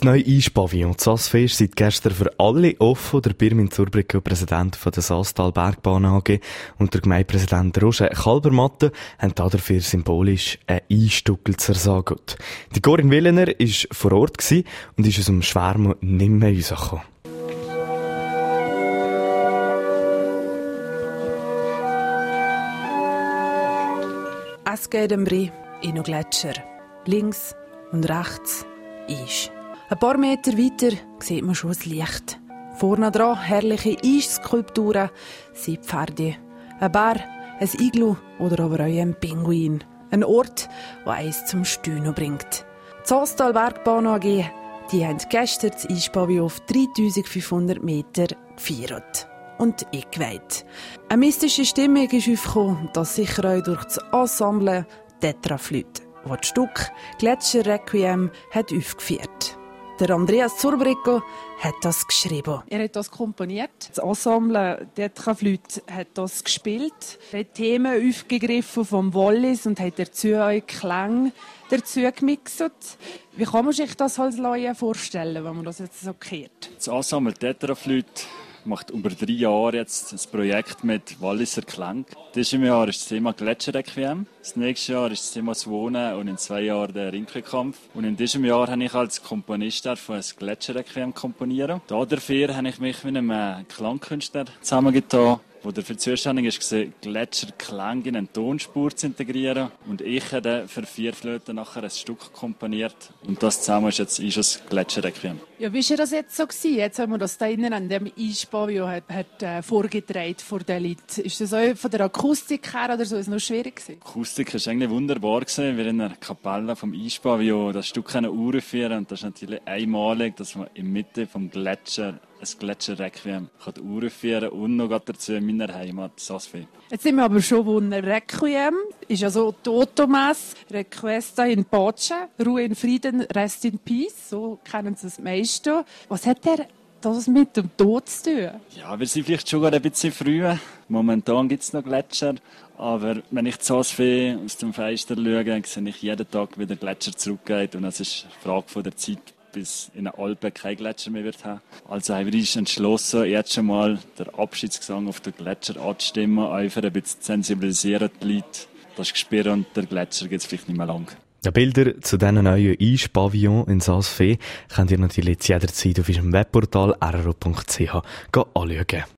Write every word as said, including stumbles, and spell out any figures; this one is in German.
neue Eispavillon Saas-Fee ist seit gestern für alle offen. Der Birmin Zurbriggen, Präsident von der Saastal Bergbahn A G und der Gemeindepräsident Roger Kalbermatten haben dafür symbolisch einen Einstuckel zersägt. Die Corinne Willener war vor Ort und ist aus dem Schwärmen nicht mehr rausgekommen. Es geht am Brie in den Gletscher. Links und rechts Eis. Ein paar Meter weiter sieht man schon das Licht. Vorne dran herrliche Eisskulpturen, Seepferde, ein Bär, ein Iglu oder aber auch ein Pinguin. Ein Ort, der eins zum Staunen bringt. Die Saastal Bergbahn A G die haben gestern das Eispavillon auf dreitausendfünfhundert Meter gefeiert und eingeweiht. Eine mystische Stimmung ist aufgekommen, das sicher auch durch das Ensemble Tetraflöte, das das Stück «Gletscher Requiem» hat aufgeführt. Der Andreas Zurbriggen hat das geschrieben. Er hat das komponiert. Das Ensemble Tetraflöte hat das gespielt. Er hat Themen aufgegriffen vom Wallis und hat dazu auch Klänge dazu gemixt. Wie kann man sich das als Laie vorstellen, wenn man das jetzt so hört? Das Ensemble Tetraflöte macht über drei Jahre jetzt ein Projekt mit Walliser Klang. Dieses Jahr ist das Thema Gletscherrequiem. Das nächste Jahr ist das Thema das Wohnen und in zwei Jahren der Rinkelkampf. Und in diesem Jahr habe ich als Komponist ein Gletscherrequiem komponieren. Dafür habe ich mich mit einem Klangkünstler zusammengetan, wo dafür zuständig ist, Gletscherklang in eine Tonspur zu integrieren. Und ich habe für vier Flöten nachher ein Stück komponiert. Und das zusammen ist jetzt ist das Gletscherrequiem. Ja, wie war das jetzt so gewesen? Jetzt haben wir das da innen an dem Eispavillon hat, hat, äh, vorgetragen vor den Leuten. Ist das auch von der Akustik her oder so ist es noch schwierig gewesen? Die Akustik war eigentlich wunderbar gewesen. Wir in der Kapelle vom Eispavillon das Stück aufführen und das ist natürlich einmalig, dass man in der Mitte vom Gletscher ein Gletscherrequiem aufführen kann und noch dazu in meiner Heimat Saas-Fee. Jetzt sind wir aber schon wo ein Requiem ist ja so Totomas, Requiescat in Pace, Ruhe in Frieden, Rest in Peace, so kennen Sie es meisten. Was hat der das mit dem Tod zu tun? Ja, wir sind vielleicht schon ein bisschen früh. Momentan gibt es noch Gletscher, aber wenn ich die Saas-Fee aus dem Fenster schaue, sehe ich jeden Tag, wie der Gletscher zurückgeht und es ist eine Frage von der Zeit, bis in den Alpen kein Gletscher mehr wird haben. Also haben wir uns entschlossen, jetzt schon mal den Abschiedsgesang auf den Gletscher anzustimmen, einfach ein bisschen zu sensibilisieren die Leute. Das Gespür und der Gletscher gibt es vielleicht nicht mehr lang. Die Bilder zu diesen neuen Eispavillon in Saas-Fee könnt ihr natürlich jederzeit auf unserem Webportal r r o punkt c h anschauen.